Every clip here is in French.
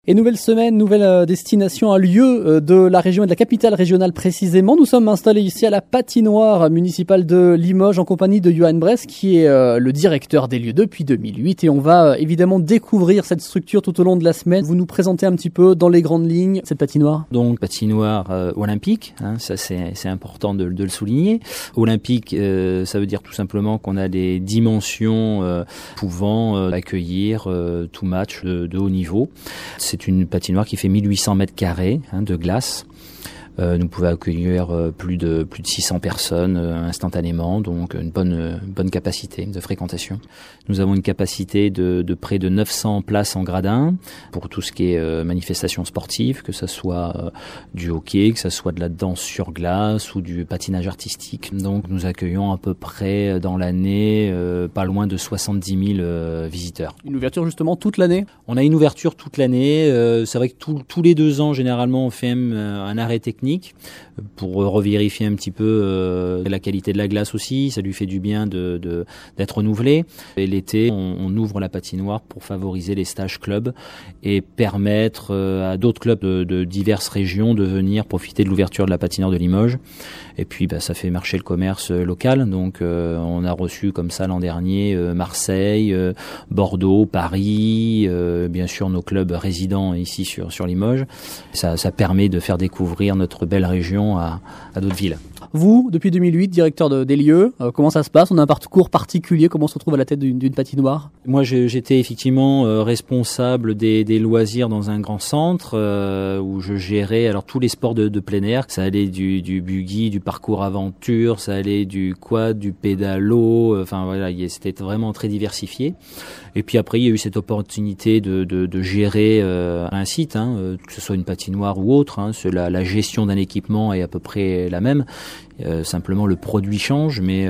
Et nouvelle semaine, nouvelle destination, un lieu de la région et de la capitale régionale précisément. Nous sommes installés ici à la patinoire municipale de Limoges en compagnie de Johan Bress qui est le directeur des lieux depuis 2008 et on va évidemment découvrir cette structure tout au long de la semaine. Vous nous présentez un petit peu dans les grandes lignes cette patinoire. Donc patinoire olympique, ça c'est important de le souligner. Olympique, ça veut dire tout simplement qu'on a des dimensions pouvant accueillir tout match de haut niveau. C'est une patinoire qui fait 1800 mètres carrés de glace. Nous pouvons accueillir plus de 600 personnes instantanément, donc une bonne capacité de fréquentation. Nous avons une capacité de près de 900 places en gradin pour tout ce qui est manifestations sportives, que ce soit du hockey, que ce soit de la danse sur glace ou du patinage artistique. Donc nous accueillons à peu près dans l'année pas loin de 70 000 visiteurs. Une ouverture justement toute l'année ? On a une ouverture toute l'année. C'est vrai que tous les 2 ans, généralement, on fait un arrêt technique pour revérifier un petit peu la qualité de la glace aussi. Ça lui fait du bien d'être renouvelé. Et l'été, on ouvre la patinoire pour favoriser les stages clubs et permettre à d'autres clubs de diverses régions de venir profiter de l'ouverture de la patinoire de Limoges. Et puis ça fait marcher le commerce local. Donc on a reçu comme ça l'an dernier Marseille, Bordeaux, Paris, bien sûr nos clubs résidents ici sur Limoges. Ça permet de faire découvrir notre belle région à d'autres villes. Vous, depuis 2008, directeur des lieux, comment ça se passe ? On a un parcours particulier, comment on se retrouve à la tête d'une patinoire ? Moi, j'étais effectivement responsable des loisirs dans un grand centre où je gérais alors tous les sports de plein air. Ça allait du buggy, du parcours aventure, ça allait du quad, du pédalo. Enfin voilà, c'était vraiment très diversifié. Et puis après, il y a eu cette opportunité de gérer un site, que ce soit une patinoire ou autre. La gestion d'un équipement est à peu près la même. Simplement le produit change, mais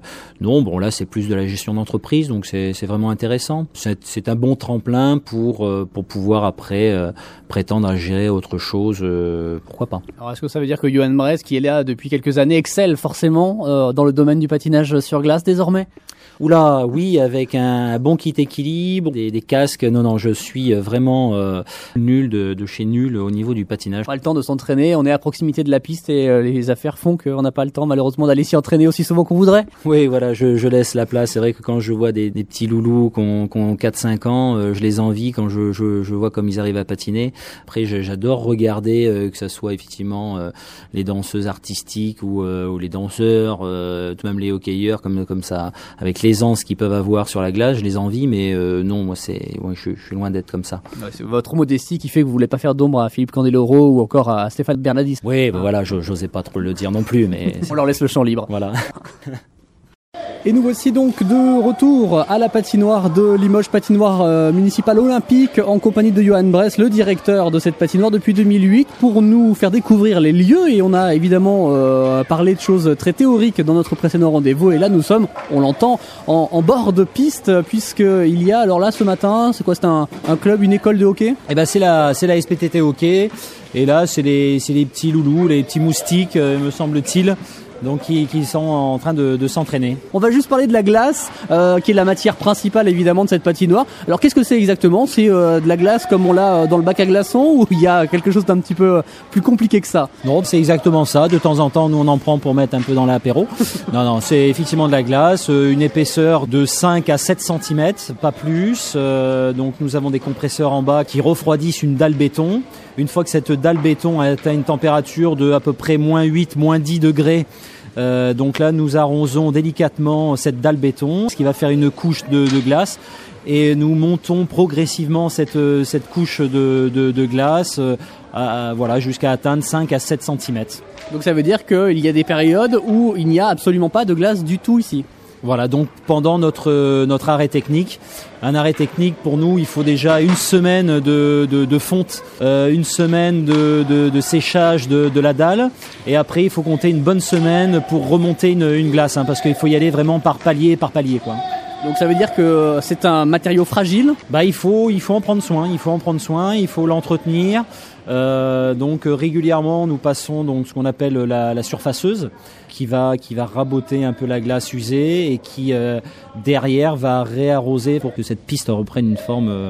là c'est plus de la gestion d'entreprise, donc c'est vraiment intéressant. C'est un bon tremplin pour pouvoir après prétendre à gérer autre chose, pourquoi pas. Alors est-ce que ça veut dire que Johan Bress, qui est là depuis quelques années, excelle forcément dans le domaine du patinage sur glace désormais ? Oula, oui, avec un bon kit équilibre, des casques. Non, je suis vraiment nul de chez nul au niveau du patinage. Pas le temps de s'entraîner, on est à proximité de la piste et les affaires font qu'on n'a pas le temps malheureusement d'aller s'y entraîner aussi souvent qu'on voudrait. Oui, voilà, je laisse la place. C'est vrai que quand je vois des petits loulous qui ont 4-5 ans, je les envie quand je vois comme ils arrivent à patiner. Après, j'adore regarder que ça soit effectivement les danseuses artistiques ou les danseurs, tout même les hockeyeurs comme ça, avec l'aisance qu'ils peuvent avoir sur la glace, je les envie, mais non, moi je suis loin d'être comme ça. Ouais, c'est votre modestie qui fait que vous voulez pas faire d'ombre à Philippe Candeloro ou encore à Stéphane Bernadis. Oui, voilà, j'osais pas trop le dire non plus, mais on leur laisse le champ libre. Voilà. Et nous voici donc de retour à la patinoire de Limoges, patinoire municipale olympique, en compagnie de Johan Bress, le directeur de cette patinoire depuis 2008, pour nous faire découvrir les lieux. Et on a évidemment parlé de choses très théoriques dans notre précédent rendez-vous. Et là, nous sommes, on l'entend, en bord de piste, puisqu'il y a, alors là, ce matin, c'est quoi ? C'est un club, une école de hockey ? Eh ben, c'est la SPTT hockey. Et là, c'est les petits loulous, les petits moustiques, me semble-t-il. Donc qui sont en train de s'entraîner. On va juste parler de la glace, qui est la matière principale évidemment de cette patinoire. Alors qu'est-ce que c'est exactement ? C'est de la glace comme on l'a dans le bac à glaçons ou il y a quelque chose d'un petit peu plus compliqué que ça ? Non, c'est exactement ça. De temps en temps, nous on en prend pour mettre un peu dans l'apéro. Non, c'est effectivement de la glace, une épaisseur de 5 à 7 cm, pas plus. Donc nous avons des compresseurs en bas qui refroidissent une dalle béton. Une fois que cette dalle béton a atteint une température de à peu près -8, -10 degrés, donc là nous arrosons délicatement cette dalle béton, ce qui va faire une couche de glace, et nous montons progressivement cette couche de glace jusqu'à atteindre 5 à 7 cm. Donc ça veut dire qu'il y a des périodes où il n'y a absolument pas de glace du tout ici. Voilà, donc pendant notre arrêt technique, un arrêt technique pour nous, il faut déjà une semaine de fonte, une semaine de séchage de la dalle, et après il faut compter une bonne semaine pour remonter une glace, parce qu'il faut y aller vraiment par palier quoi. Donc ça veut dire que c'est un matériau fragile ? Il faut en prendre soin, il faut l'entretenir. Donc régulièrement nous passons donc ce qu'on appelle la surfaceuse qui va raboter un peu la glace usée et qui derrière va réarroser pour que cette piste reprenne une forme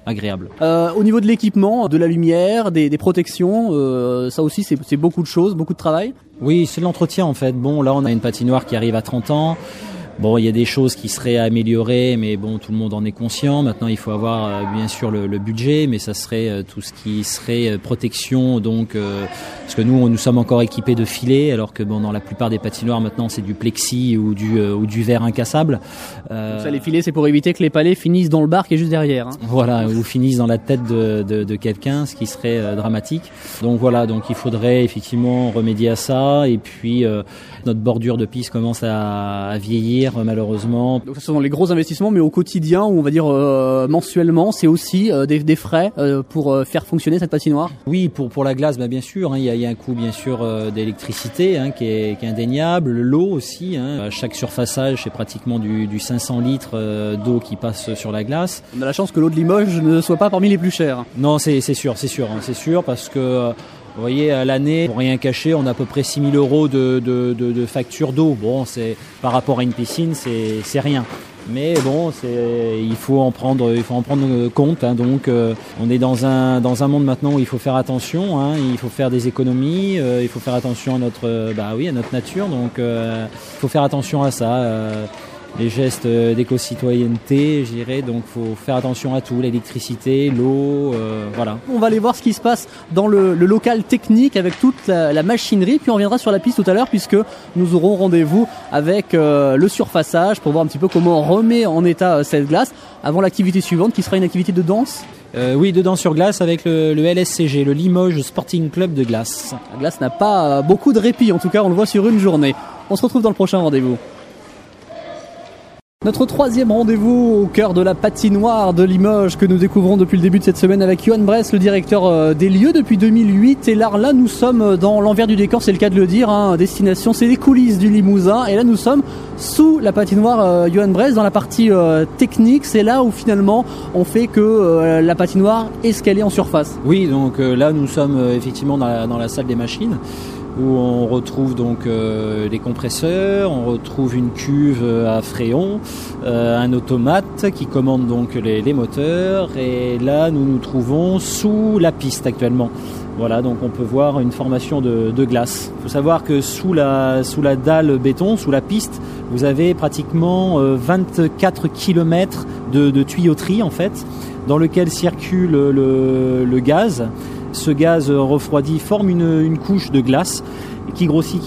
agréable. Au niveau de l'équipement, de la lumière, des protections, ça aussi c'est beaucoup de choses, beaucoup de travail. Oui, c'est de l'entretien en fait. Bon, là on a une patinoire qui arrive à 30 ans. Bon, il y a des choses qui seraient améliorées, mais bon, tout le monde en est conscient. Maintenant, il faut avoir bien sûr le budget, mais ça serait tout ce qui serait protection. Donc, parce que nous sommes encore équipés de filets, alors que bon, dans la plupart des patinoires maintenant, c'est du plexi ou du verre incassable. Ça, les filets, c'est pour éviter que les palets finissent dans le bar qui est juste derrière. Hein. Voilà, ou finissent dans la tête de quelqu'un, ce qui serait dramatique. Donc voilà, donc il faudrait effectivement remédier à ça. Et puis notre bordure de piste commence à vieillir. Malheureusement. Donc, ce sont les gros investissements, mais au quotidien, ou on va dire mensuellement, c'est aussi des frais pour faire fonctionner cette patinoire. Oui, pour la glace, bien sûr. Il y a un coût bien sûr d'électricité qui est indéniable, l'eau aussi. À chaque surfaçage, c'est pratiquement du 500 litres d'eau qui passe sur la glace. On a la chance que l'eau de Limoges ne soit pas parmi les plus chères. Non, c'est sûr, parce que vous voyez, à l'année, pour rien cacher, on a à peu près 6 000 euros de facture d'eau. Bon, c'est par rapport à une piscine, c'est rien. Mais bon, il faut en prendre compte. Donc, on est dans un monde maintenant où il faut faire attention. Il faut faire des économies. Il faut faire attention à notre nature. Donc, il faut faire attention à ça. Les gestes d'éco-citoyenneté, je dirais, donc faut faire attention à tout, l'électricité, l'eau, voilà. On va aller voir ce qui se passe dans le local technique avec toute la machinerie, puis on reviendra sur la piste tout à l'heure puisque nous aurons rendez-vous avec le surfaçage pour voir un petit peu comment on remet en état cette glace avant l'activité suivante qui sera une activité de danse. Oui, de danse sur glace avec le LSCG, le Limoges Sporting Club de glace. La glace n'a pas beaucoup de répit, en tout cas on le voit sur une journée. On se retrouve dans le prochain rendez-vous. Notre troisième rendez-vous au cœur de la patinoire de Limoges que nous découvrons depuis le début de cette semaine avec Johan Bress, le directeur des lieux depuis 2008. Et là, nous sommes dans l'envers du décor, c'est le cas de le dire. Destination, c'est les coulisses du Limousin. Et là, nous sommes sous la patinoire Johan Bress, dans la partie technique. C'est là où finalement on fait que la patinoire est scalée en surface. Oui, donc là, nous sommes effectivement dans la salle des machines, où on retrouve donc les compresseurs, on retrouve une cuve à fréon, un automate qui commande donc les moteurs, et là nous nous trouvons sous la piste actuellement. Voilà, donc on peut voir une formation de glace. Il faut savoir que sous la dalle béton, sous la piste, vous avez pratiquement 24 km de tuyauterie en fait, dans lequel circule le gaz. Ce gaz refroidi forme une couche de glace qui grossit,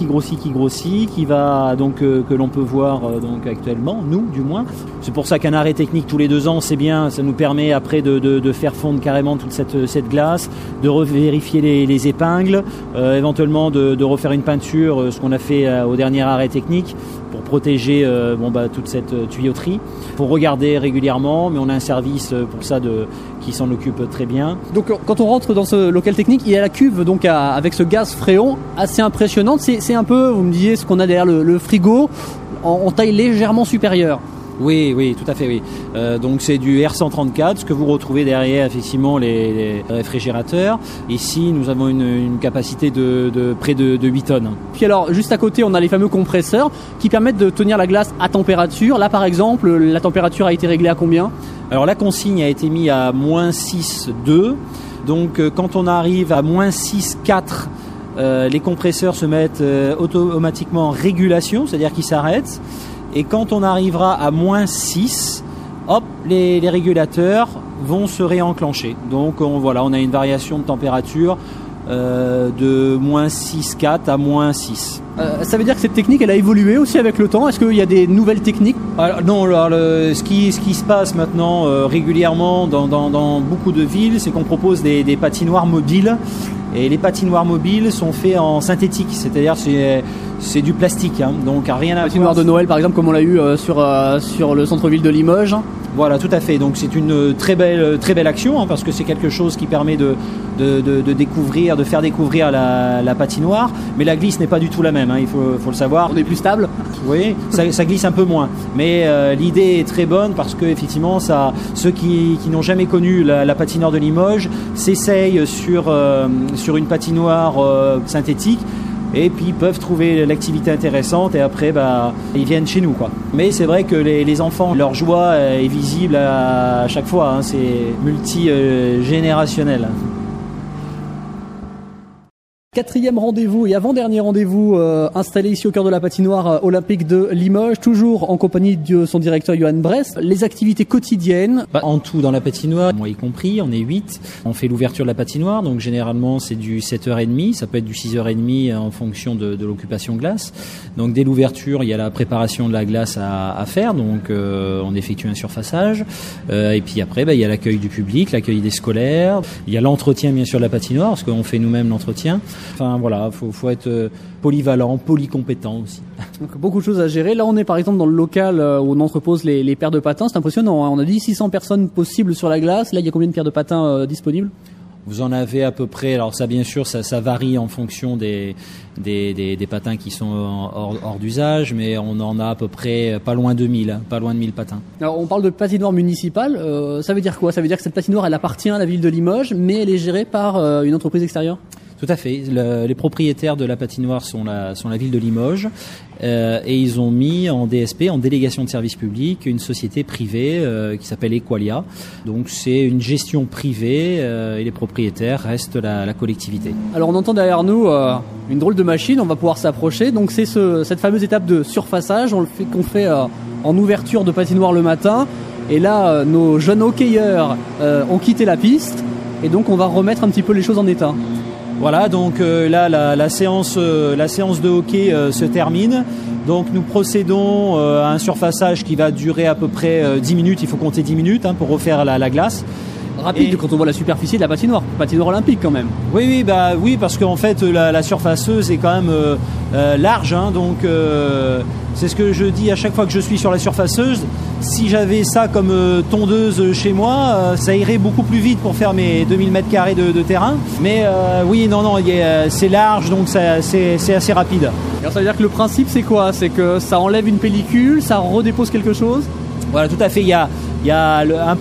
qui va donc que l'on peut voir donc actuellement, nous du moins. C'est pour ça qu'un arrêt technique tous les 2 ans, c'est bien, ça nous permet après de faire fondre carrément toute cette glace, de revérifier les épingles, éventuellement de refaire une peinture, ce qu'on a fait au dernier arrêt technique, pour protéger toute cette tuyauterie. Il faut regarder régulièrement, mais on a un service pour ça qui s'en occupe très bien. Donc quand on rentre dans ce local technique, il y a la cuve donc avec ce gaz fréon assez impressionnante. C'est un peu, vous me disiez, ce qu'on a derrière le frigo en taille légèrement supérieure. Oui, tout à fait, oui. Donc c'est du R134, ce que vous retrouvez derrière effectivement les réfrigérateurs. Ici, nous avons une capacité de près de 8 tonnes. Puis alors, juste à côté, on a les fameux compresseurs qui permettent de tenir la glace à température. Là, par exemple, la température a été réglée à combien ? Alors la consigne a été mise à -6,2. Donc quand on arrive à -6,4, les compresseurs se mettent automatiquement en régulation, c'est-à-dire qu'ils s'arrêtent. Et quand on arrivera à -6, hop, les régulateurs vont se réenclencher. Donc on a une variation de température de -6,4 à -6. Ça veut dire que cette technique, elle a évolué aussi avec le temps. Est-ce qu'il y a des nouvelles techniques ? Non, ce qui se passe maintenant régulièrement dans beaucoup de villes, c'est qu'on propose des patinoires mobiles. Et les patinoires mobiles sont faits en synthétique, c'est-à-dire c'est du plastique, donc rien à voir. Patinoire de Noël par exemple, comme on l'a eu sur le centre-ville de Limoges. Voilà, tout à fait. Donc c'est une très belle action, parce que c'est quelque chose qui permet de découvrir, de faire découvrir la patinoire. Mais la glisse n'est pas du tout la même, il faut le savoir. On est plus stable. Oui, ça glisse un peu moins. Mais l'idée est très bonne parce que effectivement, ceux qui n'ont jamais connu la patinoire de Limoges s'essayent sur une patinoire synthétique. et puis ils peuvent trouver l'activité intéressante et après ils viennent chez nous, quoi. Mais c'est vrai que les enfants, leur joie est visible à chaque fois, hein, c'est multi-générationnel. Quatrième rendez-vous et avant-dernier rendez-vous installé ici au cœur de la patinoire olympique de Limoges, toujours en compagnie de son directeur Johan Bress. Les activités quotidiennes. En tout dans la patinoire, moi y compris, on est 8. On fait l'ouverture de la patinoire, donc généralement c'est du 7h30, ça peut être du 6h30 en fonction de l'occupation glace. Donc dès l'ouverture, il y a la préparation de la glace à faire, donc on effectue un surfaçage. Et puis après, il y a l'accueil du public, l'accueil des scolaires. Il y a l'entretien bien sûr de la patinoire, parce qu'on fait nous-mêmes l'entretien. Enfin voilà, faut être polyvalent, polycompétent aussi. Donc beaucoup de choses à gérer. Là on est par exemple dans le local où on entrepose les paires de patins, c'est impressionnant, hein. On a dit 600 personnes possibles sur la glace. Là il y a combien de paires de patins disponibles ? Vous en avez à peu près, alors ça bien sûr ça varie en fonction des patins qui sont hors d'usage, mais on en a à peu près pas loin de 1000 patins. Alors on parle de patinoire municipale, ça veut dire quoi ? Ça veut dire que cette patinoire elle appartient à la ville de Limoges, mais elle est gérée par une entreprise extérieure ? Tout à fait. Les propriétaires de la patinoire sont la ville de Limoges et ils ont mis en DSP, en délégation de service public, une société privée qui s'appelle Equalia. Donc c'est une gestion privée et les propriétaires restent la collectivité. Alors on entend derrière nous une drôle de machine, on va pouvoir s'approcher. Donc c'est cette fameuse étape de surfaçage qu'on fait en ouverture de patinoire le matin. Et là, nos jeunes hockeyeurs ont quitté la piste et donc on va remettre un petit peu les choses en état. Voilà, donc là la séance de hockey se termine. Donc nous procédons à un surfaçage qui va durer à peu près 10 minutes. Il faut compter 10 minutes pour refaire la glace. Rapide quand on voit la superficie de la patinoire olympique quand même. Oui, parce qu'en fait la surfaceuse est quand même large, hein, donc c'est ce que je dis à chaque fois que je suis sur la surfaceuse. Si j'avais ça comme tondeuse chez moi, ça irait beaucoup plus vite pour faire mes 2000 m² de terrain. Mais c'est large, donc c'est assez rapide. Alors ça veut dire que le principe c'est quoi ? C'est que ça enlève une pellicule, ça redépose quelque chose ? Voilà, tout à fait. Il y a un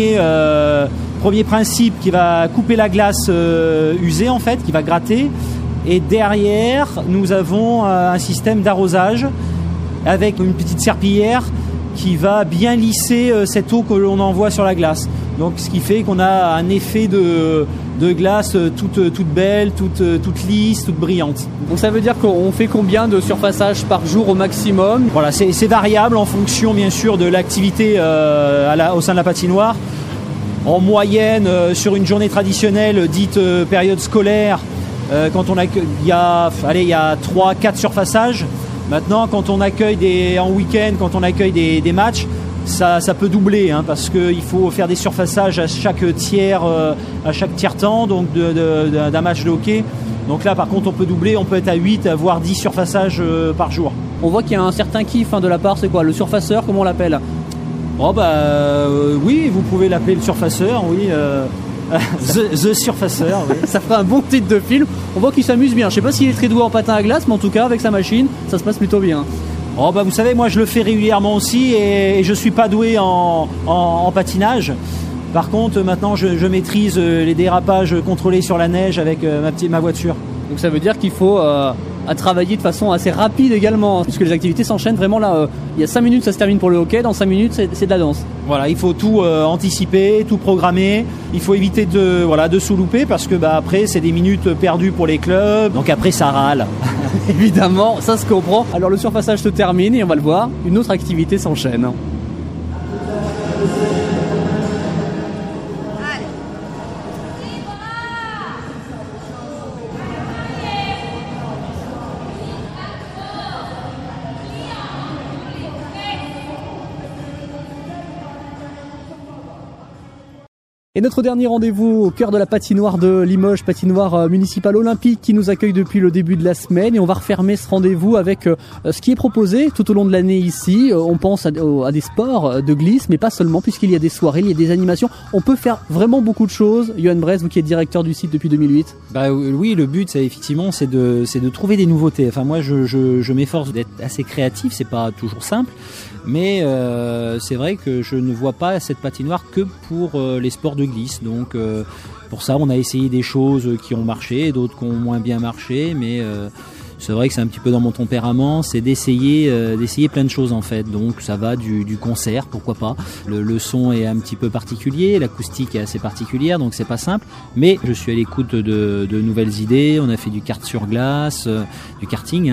premier principe qui va couper la glace usée en fait, qui va gratter. Et derrière, nous avons un système d'arrosage avec une petite serpillière qui va bien lisser cette eau que l'on envoie sur la glace. Donc ce qui fait qu'on a un effet de glace toute belle, toute lisse, toute brillante. Donc ça veut dire qu'on fait combien de surfaçage par jour au maximum ? Voilà, c'est variable en fonction bien sûr de l'activité au sein de la patinoire. En moyenne, sur une journée traditionnelle dite période scolaire, quand on accueille, il y a 3-4 surfaçages. Maintenant, quand on accueille en week-end, quand on accueille des matchs, ça peut doubler, hein, parce qu'il faut faire des surfaçages à chaque tiers temps, donc d'un match de hockey. Donc là, par contre, on peut doubler, on peut être à 8, voire 10 surfaçages par jour. On voit qu'il y a un certain kiff de la part, c'est quoi ? Le surfaceur, comment on l'appelle ? Oui, vous pouvez l'appeler le surfaceur, oui. The Surfaceur, oui. Ça ferait un bon titre de film. On voit qu'il s'amuse bien. Je sais pas s'il est très doué en patin à glace, mais en tout cas, avec sa machine, ça se passe plutôt bien. Vous savez, moi je le fais régulièrement aussi et je suis pas doué en patinage. Par contre, maintenant, je maîtrise les dérapages contrôlés sur la neige avec ma voiture. Donc ça veut dire qu'il faut à travailler de façon assez rapide également, puisque les activités s'enchaînent vraiment là. Il y a 5 minutes, ça se termine pour le hockey, dans 5 minutes, c'est de la danse. Voilà, il faut tout anticiper, tout programmer. Il faut éviter de sous-louper parce que après, c'est des minutes perdues pour les clubs. Donc après, ça râle. Évidemment, ça se comprend. Alors le surfaçage se termine et on va le voir, une autre activité s'enchaîne. Et notre dernier rendez-vous au cœur de la patinoire de Limoges, patinoire municipale olympique qui nous accueille depuis le début de la semaine. Et on va refermer ce rendez-vous avec ce qui est proposé tout au long de l'année ici. On pense à des sports de glisse, mais pas seulement, puisqu'il y a des soirées, il y a des animations. On peut faire vraiment beaucoup de choses. Johan Bress, vous qui êtes directeur du site depuis 2008. Oui, le but, c'est de trouver des nouveautés. Enfin, moi, je m'efforce d'être assez créatif. C'est pas toujours simple. Mais c'est vrai que je ne vois pas cette patinoire que pour les sports de glisse. Donc pour ça, on a essayé des choses qui ont marché, d'autres qui ont moins bien marché. Mais c'est vrai que c'est un petit peu dans mon tempérament, c'est d'essayer plein de choses en fait. Donc ça va du concert, pourquoi pas. Le son est un petit peu particulier, l'acoustique est assez particulière, donc c'est pas simple. Mais je suis à l'écoute de nouvelles idées. On a fait du kart sur glace, du karting.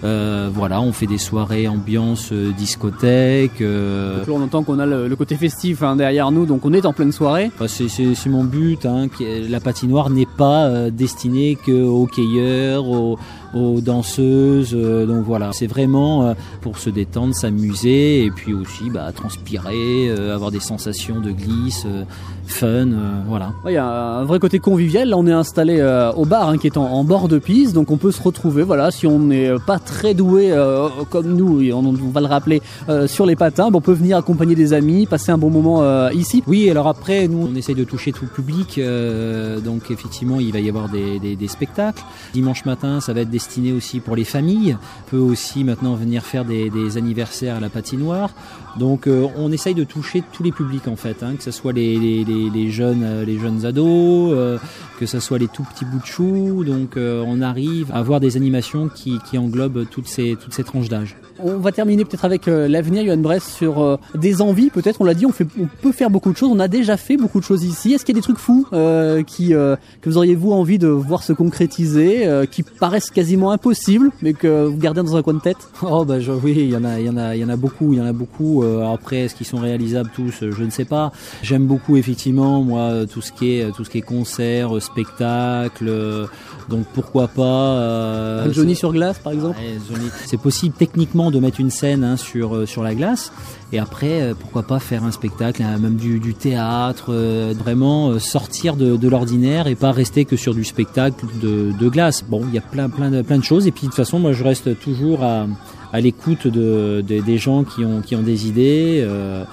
Voilà, on fait des soirées ambiance discothèque. Donc là, on entend qu'on a le côté festif derrière nous, donc on est en pleine soirée. C'est mon but. La patinoire n'est pas destinée qu'aux hockeyeurs, aux danseuses, donc voilà, c'est vraiment pour se détendre, s'amuser et puis aussi transpirer, avoir des sensations de glisse, fun, voilà. Il y a un vrai côté convivial. Là, on est installé au bar qui est en bord de piste, donc on peut se retrouver. Voilà, si on n'est pas très doué comme nous, et on va le rappeler, sur les patins, on peut venir accompagner des amis, passer un bon moment ici. Oui, alors après, nous, on essaye de toucher tout le public, donc effectivement, il va y avoir des spectacles. Dimanche matin, ça va être destiné aussi pour les familles. On peut aussi maintenant venir faire des anniversaires à la patinoire. Donc on essaye de toucher tous les publics en fait, que ce soit les jeunes ados, que ce soit les tout petits bouts de chou. Donc on arrive à avoir des animations qui englobent toutes ces tranches d'âge. On va terminer peut-être avec l'avenir, Johan Bress, sur des envies. Peut-être, on l'a dit, on peut faire beaucoup de choses. On a déjà fait beaucoup de choses ici. Est-ce qu'il y a des trucs fous que vous auriez-vous envie de voir se concrétiser, qui paraissent quasiment impossibles, mais que vous gardez dans un coin de tête? Oui, il y en a beaucoup. Après, est-ce qu'ils sont réalisables tous? Je ne sais pas. J'aime beaucoup effectivement moi tout ce qui est concert, spectacle. Donc pourquoi pas Johnny sur glace par exemple. C'est possible techniquement de mettre une scène sur la glace. Et après, pourquoi pas faire un spectacle, même du théâtre, vraiment sortir de l'ordinaire et pas rester que sur du spectacle de glace. Bon, il y a plein de choses. Et puis de toute façon, moi je reste toujours à l'écoute des gens qui ont des idées.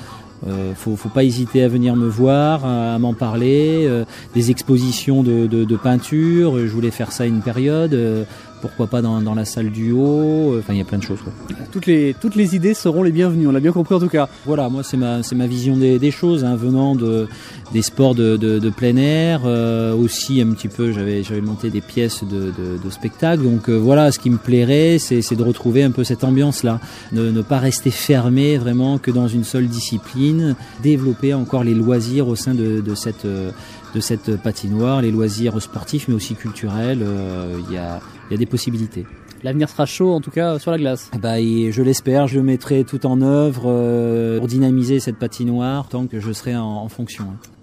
Faut pas hésiter à venir me voir, à m'en parler. Des expositions de peinture, je voulais faire ça à une période. Pourquoi pas dans la salle du haut. Enfin, il y a plein de choses, quoi. Toutes les idées seront les bienvenues, on l'a bien compris en tout cas. Voilà, moi c'est ma vision des choses, venant des sports de plein air. Aussi un petit peu, j'avais monté des pièces de spectacle. Donc voilà, ce qui me plairait, c'est de retrouver un peu cette ambiance-là, ne pas rester fermé vraiment que dans une seule discipline, développer encore les loisirs au sein de cette patinoire, les loisirs sportifs mais aussi culturels. Il y a des possibilités. L'avenir sera chaud en tout cas sur la glace. Et je l'espère, je mettrai tout en œuvre pour dynamiser cette patinoire tant que je serai en fonction.